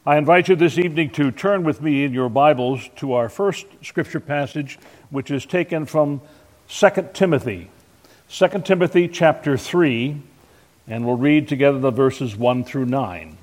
I invite you this evening to turn with me in your Bibles to our first scripture passage, which is taken from 2 Timothy. 2 Timothy chapter 3, and we'll read together the verses 1 through 9.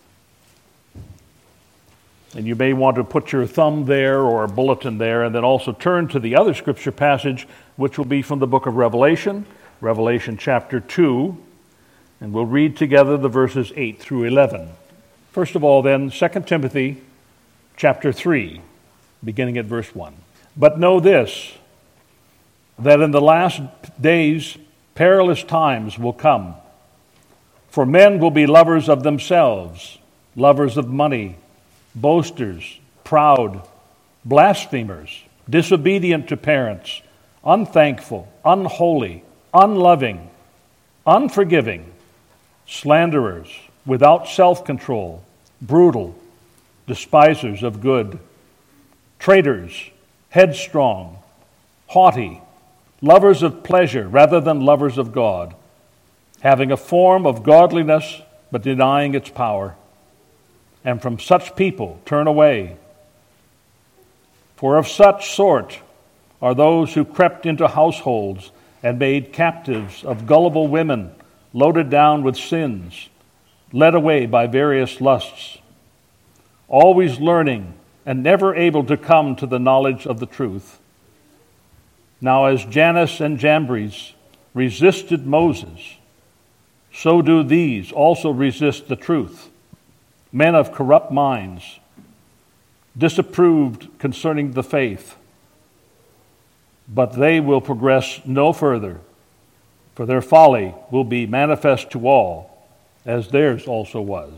And you may want to put your thumb there or a bulletin there, and then also turn to the other scripture passage, which will be from the book of Revelation, Revelation chapter 2, and we'll read together the verses 8 through 11. First of all, then, 2 Timothy chapter 3, beginning at verse 1. But know this, that in the last days perilous times will come. For men will be lovers of themselves, lovers of money, boasters, proud, blasphemers, disobedient to parents, unthankful, unholy, unloving, unforgiving, slanderers, without self-control, brutal, despisers of good, traitors, headstrong, haughty, lovers of pleasure rather than lovers of God, having a form of godliness but denying its power. And from such people turn away. For of such sort are those who crept into households and made captives of gullible women, loaded down with sins, led away by various lusts, always learning and never able to come to the knowledge of the truth. Now as Jannes and Jambres resisted Moses, so do these also resist the truth. Men of corrupt minds, disapproved concerning the faith, but they will progress no further, for their folly will be manifest to all, as theirs also was.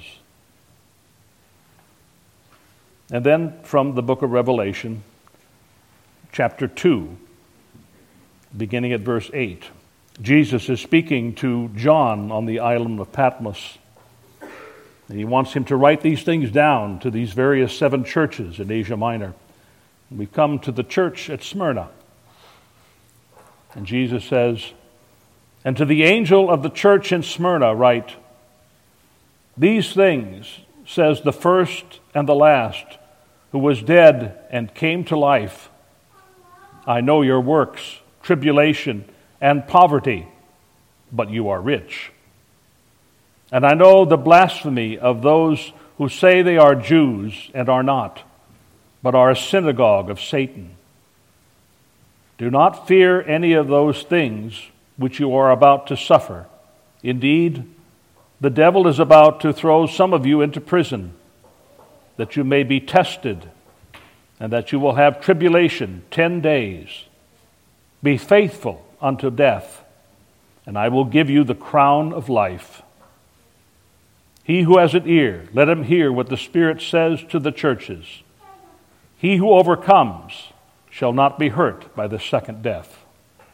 And then from the book of Revelation, chapter 2, beginning at verse 8. Jesus is speaking to John on the island of Patmos. And he wants him to write these things down to these various 7 churches in Asia Minor. And we come to the church at Smyrna. And Jesus says, "And to the angel of the church in Smyrna write, these things says the first and the last, who was dead and came to life. I know your works, tribulation, and poverty, but you are rich. And I know the blasphemy of those who say they are Jews and are not, but are a synagogue of Satan. Do not fear any of those things which you are about to suffer. Indeed, the devil is about to throw some of you into prison, that you may be tested, and that you will have tribulation 10 days. Be faithful unto death, and I will give you the crown of life. He who has an ear, let him hear what the Spirit says to the churches. He who overcomes shall not be hurt by the second death."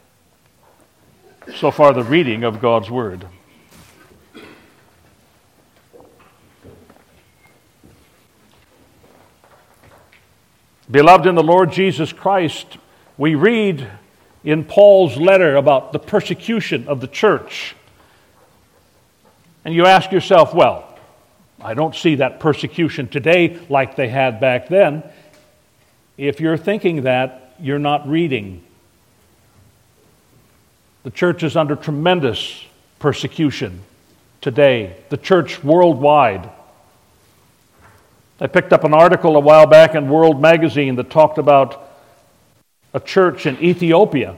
So far, the reading of God's Word. Beloved in the Lord Jesus Christ, we read in Paul's letter about the persecution of the church. And you ask yourself, well, I don't see that persecution today like they had back then. If you're thinking that, you're not reading. The church is under tremendous persecution today, the church worldwide. I picked up an article a while back in World Magazine that talked about a church in Ethiopia.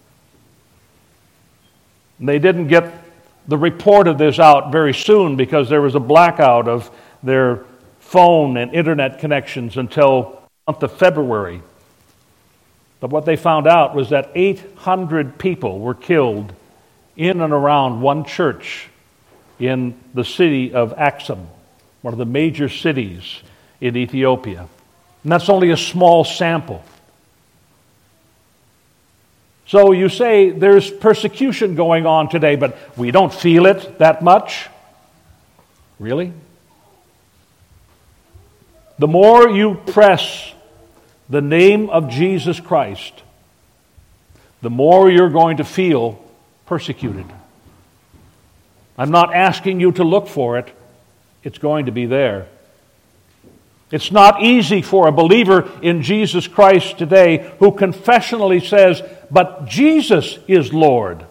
And they didn't get the report of this out very soon because there was a blackout of their phone and internet connections until the month of February. But what they found out was that 800 people were killed in and around one church in the city of Axum, one of the major cities in Ethiopia. And that's only a small sample. So you say there's persecution going on today, but we don't feel it that much. Really? The more you press the name of Jesus Christ, the more you're going to feel persecuted. I'm not asking you to look for it. It's going to be there. It's not easy for a believer in Jesus Christ today who confessionally says, "But Jesus is Lord.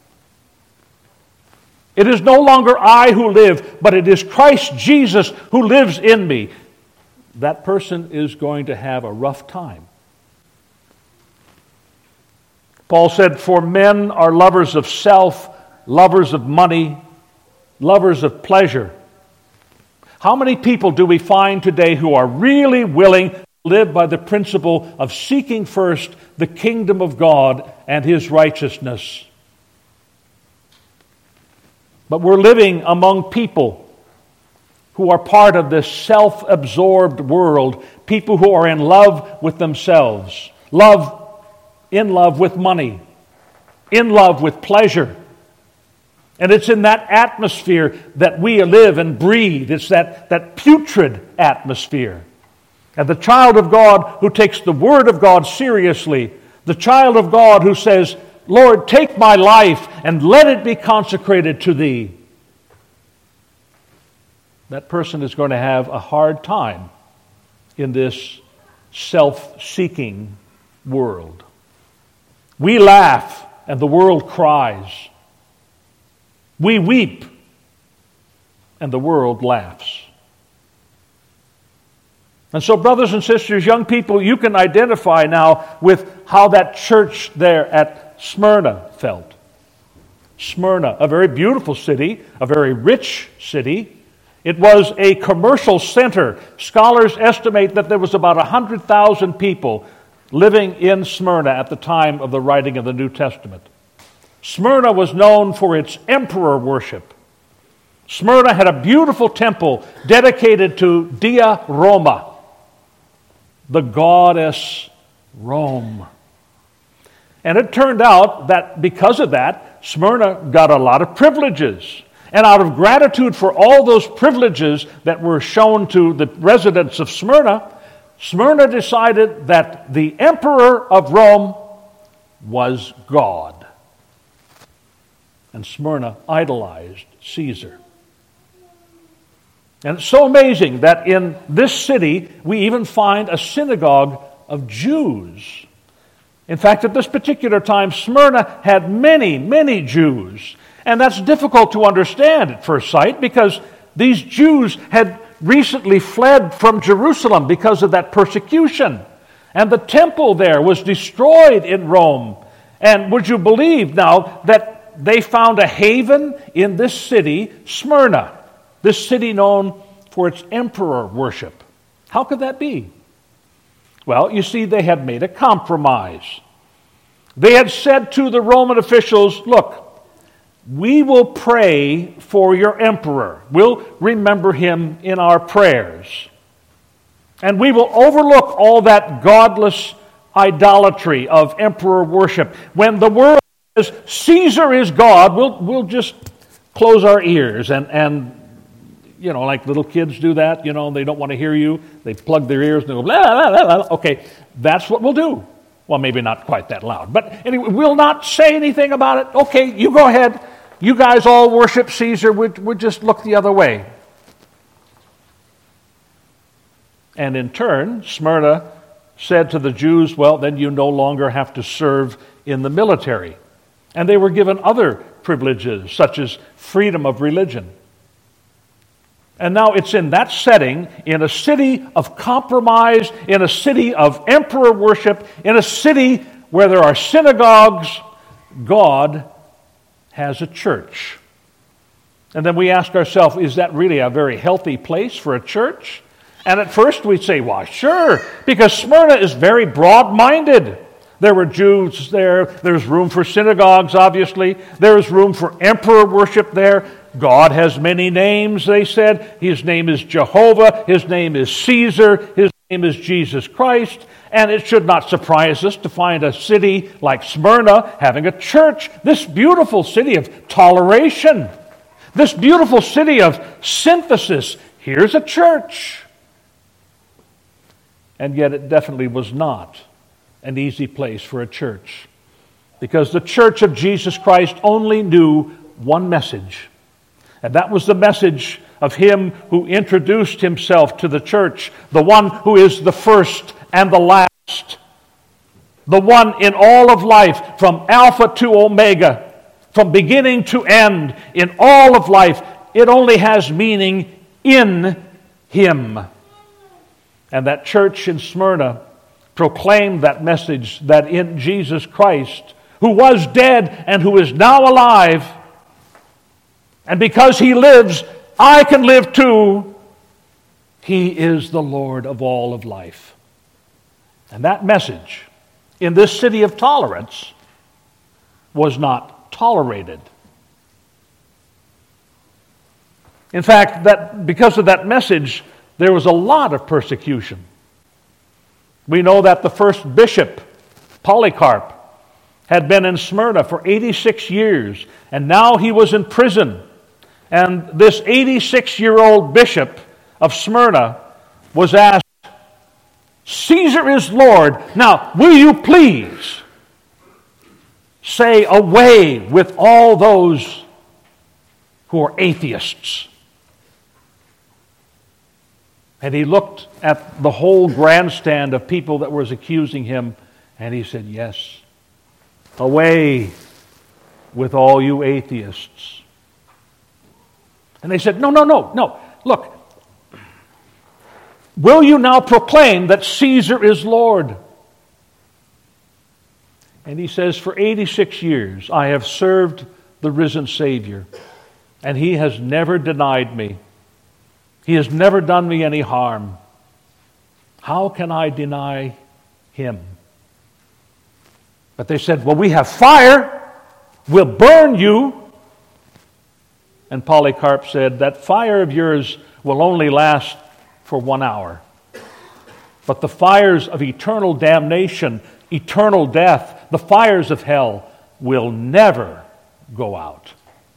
It is no longer I who live, but it is Christ Jesus who lives in me." That person is going to have a rough time. Paul said, "For men are lovers of self, lovers of money, lovers of pleasure." How many people do we find today who are really willing to live by the principle of seeking first the kingdom of God and His righteousness? But we're living among people who are part of this self-absorbed world, people who are in love with themselves, in love with money, in love with pleasure. And it's in that atmosphere that we live and breathe. It's that putrid atmosphere. And the child of God who takes the Word of God seriously, the child of God who says, "Lord, take my life and let it be consecrated to Thee," that person is going to have a hard time in this self-seeking world. We laugh and the world cries. We weep and the world laughs. And so, brothers and sisters, young people, you can identify now with how that church there at Smyrna felt. Smyrna, a very beautiful city, a very rich city. It was a commercial center. Scholars estimate that there was about 100,000 people living in Smyrna at the time of the writing of the New Testament. Smyrna was known for its emperor worship. Smyrna had a beautiful temple dedicated to Dea Roma, the goddess Rome. And it turned out that because of that, Smyrna got a lot of privileges. And out of gratitude for all those privileges that were shown to the residents of Smyrna, Smyrna decided that the emperor of Rome was God. And Smyrna idolized Caesar. And it's so amazing that in this city, we even find a synagogue of Jews. In fact, at this particular time, Smyrna had many, many Jews. And that's difficult to understand at first sight because these Jews had recently fled from Jerusalem because of that persecution. And the temple there was destroyed in Rome. And would you believe now that they found a haven in this city, Smyrna, this city known for its emperor worship? How could that be? Well, you see, they had made a compromise. They had said to the Roman officials, "Look, we will pray for your emperor. We'll remember him in our prayers. And we will overlook all that godless idolatry of emperor worship. When the world says Caesar is God, we'll just close our ears and you know, like little kids do that, you know, they don't want to hear you. They plug their ears and they go, blah, blah, blah, blah. Okay, that's what we'll do. Well, maybe not quite that loud. But anyway, we'll not say anything about it. Okay, you go ahead. You guys all worship Caesar. We'll just look the other way. And in turn, Smyrna said to the Jews, well, then you no longer have to serve in the military. And they were given other privileges, such as freedom of religion. And now it's in that setting, in a city of compromise, in a city of emperor worship, in a city where there are synagogues, God has a church. And then we ask ourselves, is that really a very healthy place for a church? And at first we'd say, well, sure, because Smyrna is very broad-minded. There were Jews there. There's room for synagogues, obviously. There's room for emperor worship there. God has many names, they said. His name is Jehovah. His name is Caesar. His name is Jesus Christ. And it should not surprise us to find a city like Smyrna having a church. This beautiful city of toleration. This beautiful city of synthesis. Here's a church. And yet it definitely was not an easy place for a church. Because the church of Jesus Christ only knew one message. And that was the message of him who introduced himself to the church, the one who is the first and the last, the one in all of life, from Alpha to Omega, from beginning to end, in all of life. It only has meaning in him. And that church in Smyrna proclaimed that message, that in Jesus Christ, who was dead and who is now alive, and because he lives, I can live too. He is the Lord of all of life. And that message in this city of tolerance was not tolerated. In fact, because of that message, there was a lot of persecution. We know that the first bishop, Polycarp, had been in Smyrna for 86 years, and now he was in prison. And this 86-year-old bishop of Smyrna was asked, "Caesar is Lord. Now, will you please say away with all those who are atheists?" And he looked at the whole grandstand of people that was accusing him, and he said, "Yes, away with all you atheists." And they said, No. Look, will you now proclaim that Caesar is Lord?" And he says, "For 86 years I have served the risen Savior, and he has never denied me. He has never done me any harm. How can I deny him?" But they said, "Well, we have fire. We'll burn you." And Polycarp said, "That fire of yours will only last for 1 hour. But the fires of eternal damnation, eternal death, the fires of hell will never go out."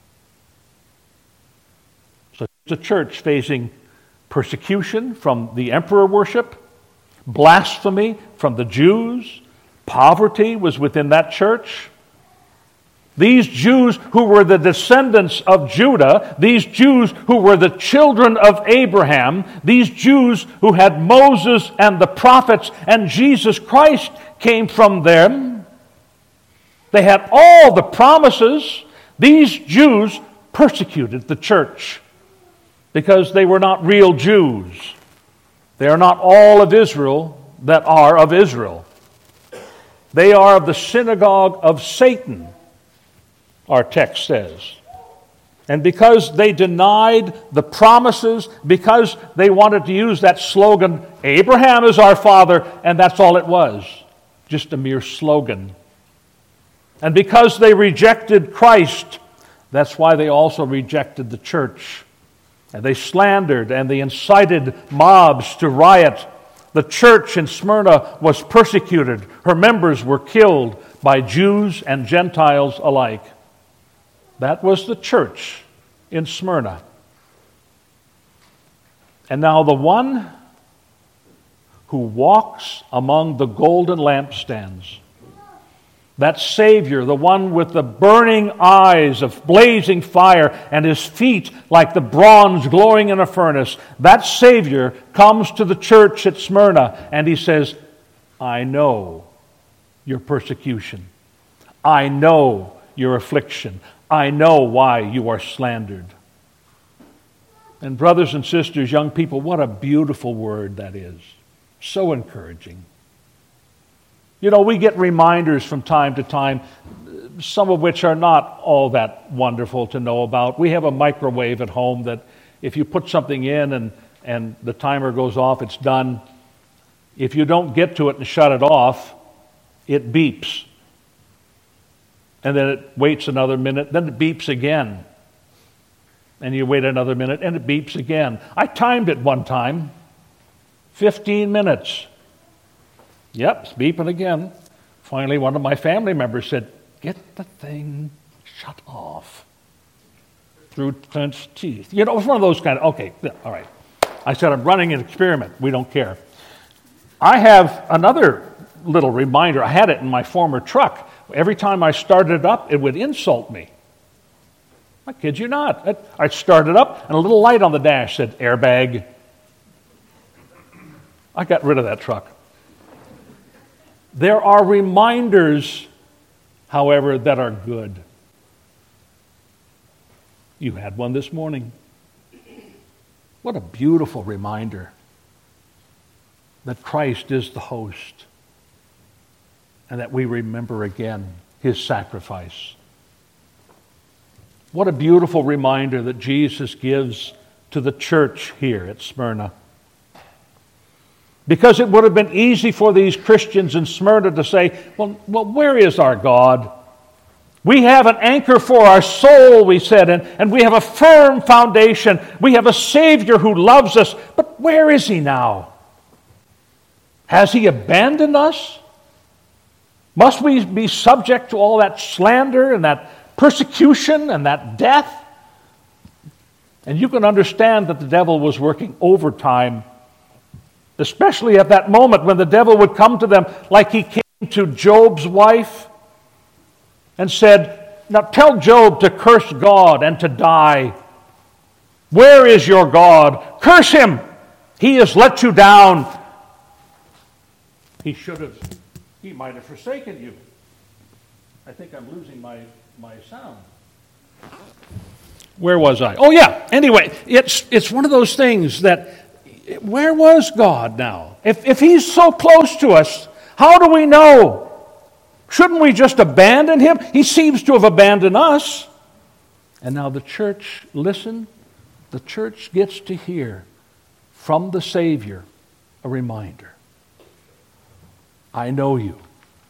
So the church facing persecution from the emperor worship, blasphemy from the Jews, poverty was within that church. These Jews who were the descendants of Judah, these Jews who were the children of Abraham, these Jews who had Moses and the prophets, and Jesus Christ came from them. They had all the promises. These Jews persecuted the church because they were not real Jews. They are not all of Israel that are of Israel. They are of the synagogue of Satan, our text says. And because they denied the promises, because they wanted to use that slogan, "Abraham is our father," and that's all it was, just a mere slogan. And because they rejected Christ, that's why they also rejected the church. And they slandered and they incited mobs to riot. The church in Smyrna was persecuted. Her members were killed by Jews and Gentiles alike. That was the church in Smyrna. And now the one who walks among the golden lampstands, that Savior, the one with the burning eyes of blazing fire and his feet like the bronze glowing in a furnace, that Savior comes to the church at Smyrna and he says, "I know your persecution. I know your affliction. I know why you are slandered." And brothers and sisters, young people, what a beautiful word that is. So encouraging. You know, we get reminders from time to time, some of which are not all that wonderful to know about. We have a microwave at home that if you put something in and the timer goes off, it's done. If you don't get to it and shut it off, it beeps. And then it waits another minute, then it beeps again. And you wait another minute, and it beeps again. I timed it one time, 15 minutes. Yep, it's beeping again. Finally, one of my family members said, "Get the thing shut off." Through clenched teeth. You know, it was one of those kind of, okay, yeah, all right. I said, "I'm running an experiment. We don't care." I have another little reminder. I had it in my former truck. Every time I started it up, it would insult me. I kid you not. I started up, and a little light on the dash said, airbag. I got rid of that truck. There are reminders, however, that are good. You had one this morning. What a beautiful reminder that Christ is the host and that we remember again his sacrifice. What a beautiful reminder that Jesus gives to the church here at Smyrna. Because it would have been easy for these Christians in Smyrna to say, well, where is our God? We have an anchor for our soul, we said, and we have a firm foundation. We have a Savior who loves us, but where is he now? Has he abandoned us? Must we be subject to all that slander and that persecution and that death? And you can understand that the devil was working overtime, especially at that moment when the devil would come to them like he came to Job's wife and said, now tell Job to curse God and to die. Where is your God? Curse him. He has let you down. He might have forsaken you. I think I'm losing my sound. Where was I? Oh yeah, anyway, it's one of those things that, where was God now? If he's so close to us, how do we know? Shouldn't we just abandon him? He seems to have abandoned us. And now the church, listen, the church gets to hear from the Savior a reminder. I know you.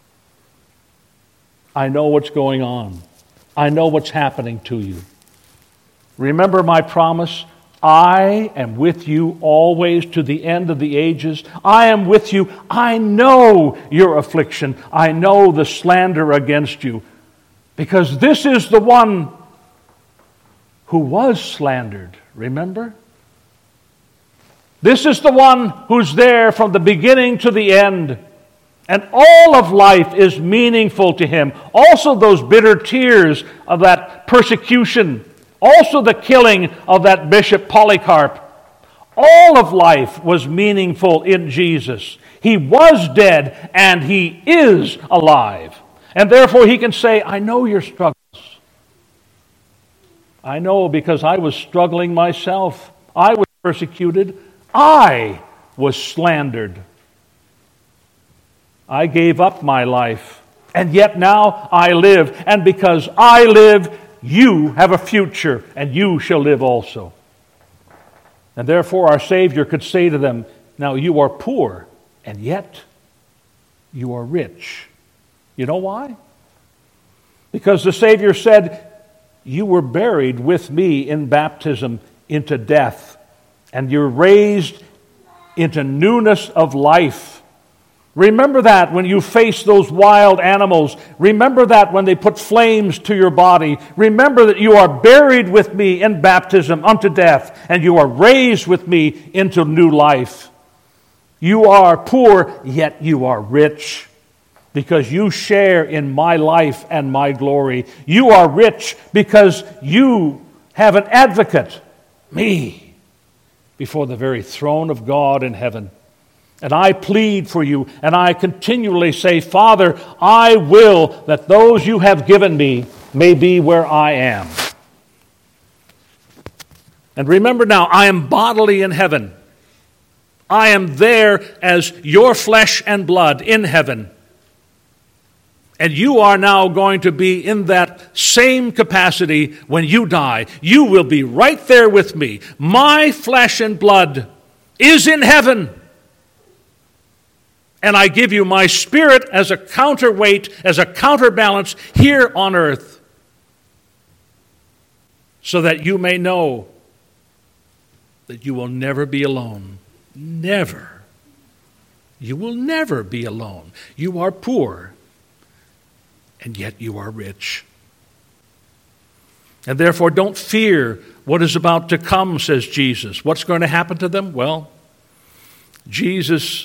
I know what's going on. I know what's happening to you. Remember my promise? I am with you always to the end of the ages. I am with you. I know your affliction. I know the slander against you. Because this is the one who was slandered. Remember? This is the one who's there from the beginning to the end. And all of life is meaningful to him. Also those bitter tears of that persecution. Also the killing of that Bishop Polycarp. All of life was meaningful in Jesus. He was dead and he is alive. And therefore he can say, I know your struggles. I know because I was struggling myself. I was persecuted. I was slandered. I gave up my life, and yet now I live. And because I live, you have a future, and you shall live also. And therefore our Savior could say to them, now you are poor, and yet you are rich. You know why? Because the Savior said, you were buried with me in baptism into death, and you're raised into newness of life. Remember that when you face those wild animals. Remember that when they put flames to your body. Remember that you are buried with me in baptism unto death, and you are raised with me into new life. You are poor, yet you are rich, because you share in my life and my glory. You are rich because you have an advocate, me, before the very throne of God in heaven. And I plead for you, and I continually say, Father, I will that those you have given me may be where I am. And remember now, I am bodily in heaven. I am there as your flesh and blood in heaven. And you are now going to be in that same capacity when you die. You will be right there with me. My flesh and blood is in heaven. And I give you my spirit as a counterweight, as a counterbalance here on earth, so that you may know that you will never be alone. Never. You will never be alone. You are poor, and yet you are rich. And therefore don't fear what is about to come, says Jesus. What's going to happen to them? Well, Jesus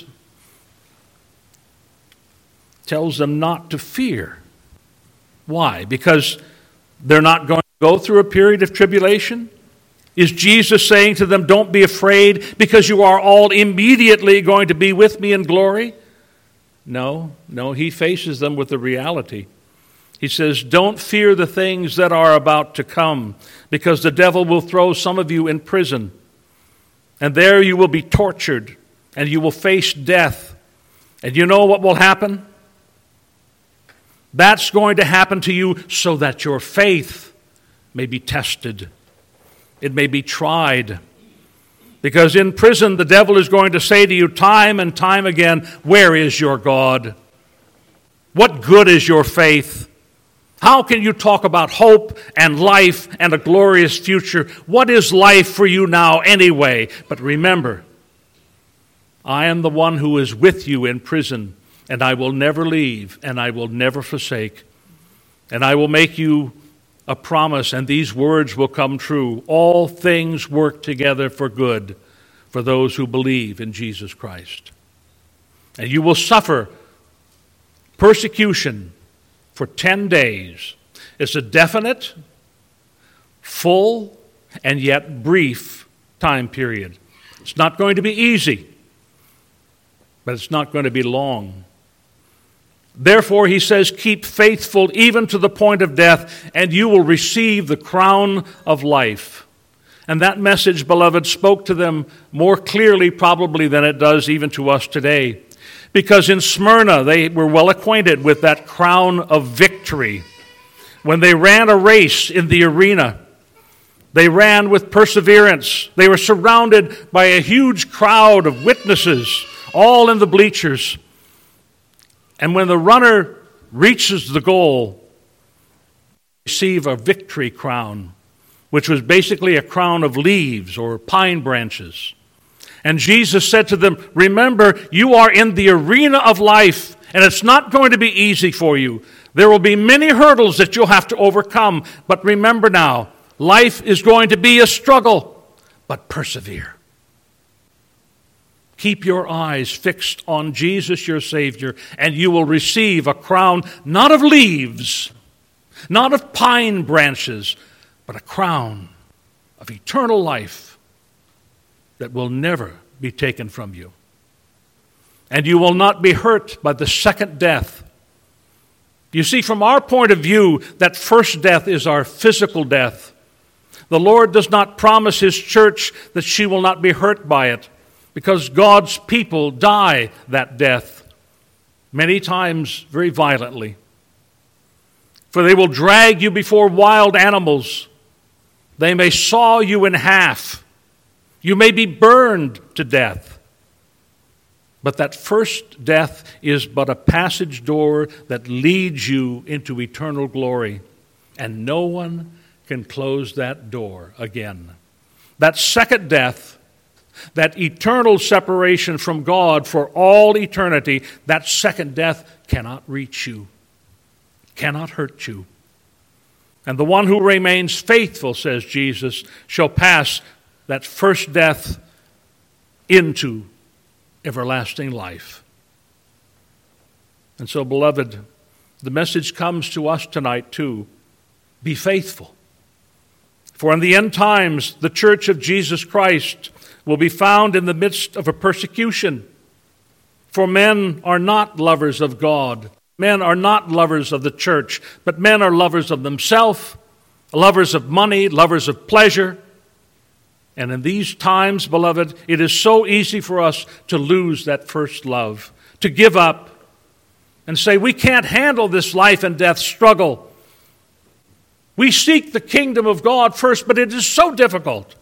tells them not to fear. Why? Because they're not going to go through a period of tribulation? Is Jesus saying to them, don't be afraid because you are all immediately going to be with me in glory? No, he faces them with the reality. He says, don't fear the things that are about to come, because the devil will throw some of you in prison, and there you will be tortured, and you will face death. And you know what will happen? That's going to happen to you so that your faith may be tested. It may be tried. Because in prison, the devil is going to say to you time and time again, where is your God? What good is your faith? How can you talk about hope and life and a glorious future? What is life for you now anyway? But remember, I am the one who is with you in prison, and I will never leave, and I will never forsake. And I will make you a promise, and these words will come true. All things work together for good for those who believe in Jesus Christ. And you will suffer persecution for 10 days. It's a definite, full, and yet brief time period. It's not going to be easy, but it's not going to be long. Therefore, he says, keep faithful even to the point of death, and you will receive the crown of life. And that message, beloved, spoke to them more clearly probably than it does even to us today. Because in Smyrna, they were well acquainted with that crown of victory. When they ran a race in the arena, they ran with perseverance. They were surrounded by a huge crowd of witnesses, all in the bleachers. And when the runner reaches the goal, they receive a victory crown, which was basically a crown of leaves or pine branches. And Jesus said to them, remember, you are in the arena of life, and it's not going to be easy for you. There will be many hurdles that you'll have to overcome. But remember now, life is going to be a struggle, but persevere. Keep your eyes fixed on Jesus, your Savior, and you will receive a crown not of leaves, not of pine branches, but a crown of eternal life that will never be taken from you. And you will not be hurt by the second death. You see, from our point of view, that first death is our physical death. The Lord does not promise His church that she will not be hurt by it, because God's people die that death, many times very violently. For they will drag you before wild animals. They may saw you in half. You may be burned to death. But that first death is but a passage door that leads you into eternal glory. And no one can close that door again. That second death, that eternal separation from God for all eternity, that second death cannot reach you, cannot hurt you. And the one who remains faithful, says Jesus, shall pass that first death into everlasting life. And so, beloved, the message comes to us tonight too. Be faithful. For in the end times, the church of Jesus Christ will be found in the midst of a persecution. For men are not lovers of God. Men are not lovers of the church, but men are lovers of themselves, lovers of money, lovers of pleasure. And in these times, beloved, it is so easy for us to lose that first love, to give up and say, we can't handle this life and death struggle. We seek the kingdom of God first, but it is so difficult.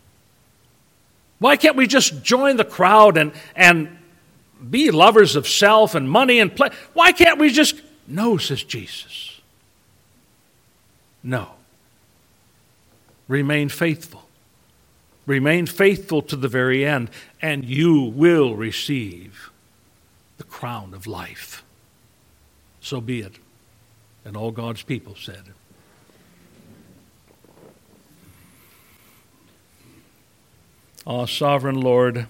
Why can't we just join the crowd and be lovers of self and money and play? Why can't we just... No, says Jesus. No. Remain faithful. Remain faithful to the very end, and you will receive the crown of life. So be it. And all God's people said. Oh, sovereign Lord,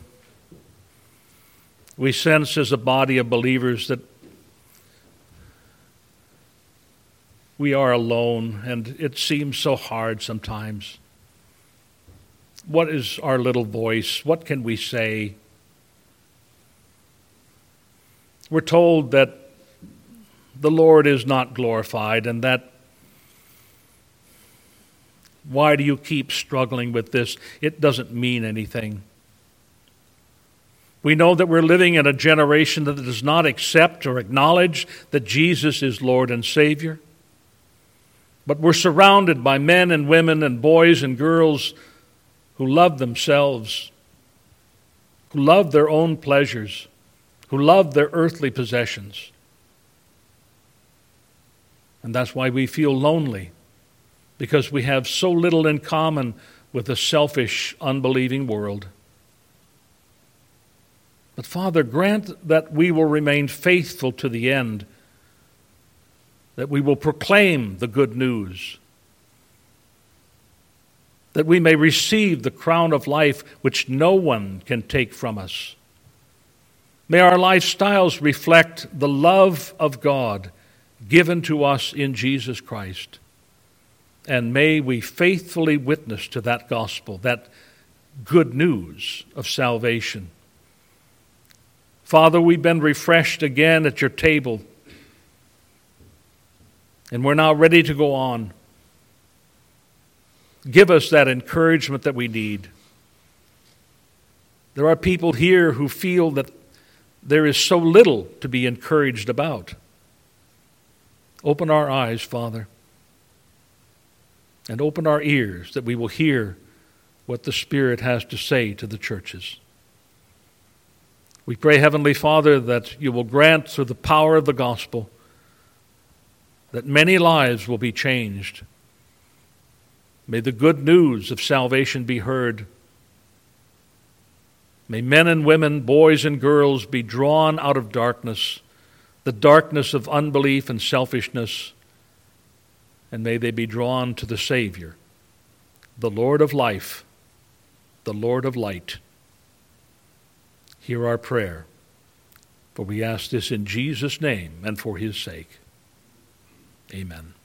we sense as a body of believers that we are alone, and it seems so hard sometimes. What is our little voice? What can we say? We're told that the Lord is not glorified, and that why do you keep struggling with this? It doesn't mean anything. We know that we're living in a generation that does not accept or acknowledge that Jesus is Lord and Savior. But we're surrounded by men and women and boys and girls who love themselves, who love their own pleasures, who love their earthly possessions. And that's why we feel lonely, because we have so little in common with a selfish, unbelieving world. But Father, grant that we will remain faithful to the end, that we will proclaim the good news, that we may receive the crown of life which no one can take from us. May our lifestyles reflect the love of God given to us in Jesus Christ. And may we faithfully witness to that gospel, that good news of salvation. Father, we've been refreshed again at your table, and we're now ready to go on. Give us that encouragement that we need. There are people here who feel that there is so little to be encouraged about. Open our eyes, Father, and open our ears that we will hear what the Spirit has to say to the churches. We pray, Heavenly Father, that you will grant through the power of the gospel that many lives will be changed. May the good news of salvation be heard. May men and women, boys and girls be drawn out of darkness, the darkness of unbelief and selfishness, and may they be drawn to the Savior, the Lord of life, the Lord of light. Hear our prayer, for we ask this in Jesus' name and for his sake. Amen.